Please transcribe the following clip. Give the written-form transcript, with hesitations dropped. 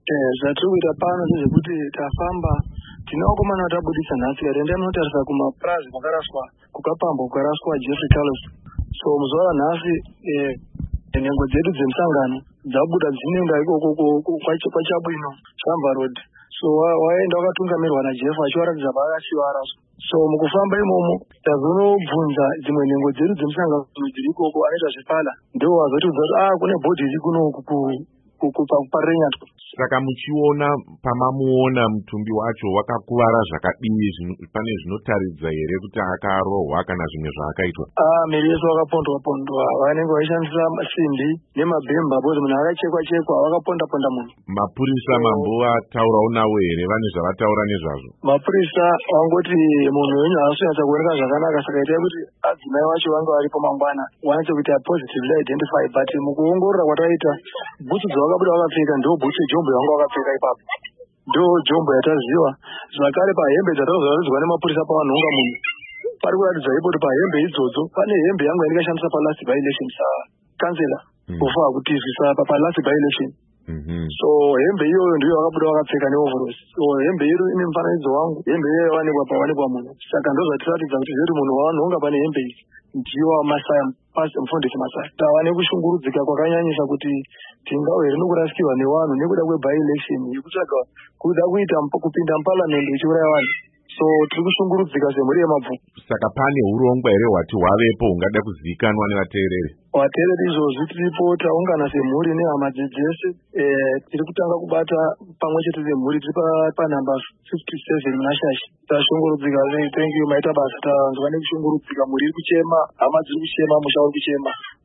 Zvatiri kuita pano ndezvekuti tafamba tinovakomana tabudisa nhasi renda rinotarisa kumapurazi kwakaraswa kukapambwa kukaraswa Jeffrey Carlos. So muzuva ranhasi nhengo dzedu dzemusangano dzabuda dzinoenda ikoko kwaChabwino Shamba Road. So waenda wakatungamirirwa naJeff achivaratidza paakasiyiwa araswa. So mukufamba imomo tazonobvunza dzimwe nhengo dzedu dzemusangano dziri ikoko anoita zvepala ndo wazotidza kuti kune bhodhi iri kuno kuparenya. Saka muchiona pamamuona mutumbi wacho wakakuvara zvakadii, pane zvinotaridza here kuti akarohwa kana zvimwe zvaakaitwa? Miri yese wakapondwa vanenge vaishandisa simbi nemabhemba bhozi munhu akachekwa vakaponda munhu. Mapurisa mambo vataurawo navo here, vane zvavataura nezvazvo? Mapurisa vangoti munhu wenyu haasonyatsa kuoneka zvakanaka, saka itai kuti adzimai vacho vange varipo mangwana wanatse kuita positively identify. But mukuongorora kwataita bhutsu dzavakabuda vakapfeka ndo bhutsu jombo yavanga vakapfeka ipapo, ndo jombo yataziva. Zvakare pahembe dzatazoratidza nemapurisa pavanhonga munhu pari kuratidza ipoti pahembe idzodzo pane hembe yangu yandikashandisa palast by election kansela kufa kutizisa palast by election. So hembe iyoyo ndiyo vakabuda vakapfeka neoveros. So hembe iri ine mufananidzo wangu, hembe iyoyo yawanikwa munhu. Saka ndo zvatiratidza kuti zviri munhu wavanhonga pane hembe iyi ndiyo Masaya, mufundisi Masaya. Tava nekushungurudzika kwakanyanyisa kuti tingawere nokurasikiwa nevanhu nekuda kweby election yekutsvaga kuda kuita kupinda muparliament uchiuraya vanhu. So tiri kushungurudzika semhuri yemabvuku. Saka pane urongwa here hwati hwavepo hungada kuzivikanwa nevateereri? Vateereri izvozvi tiripo taungana semhuri nehama dzese. Tiri kutanga kubata pamwe chete semhuri, tiri panhamba 57 munashashi. Tashungurudzika. Thank you maita basa. Tanzwa nekushungurudzika, mhuri iri kuchema, hama dziri kuchema, musha uri kuchema.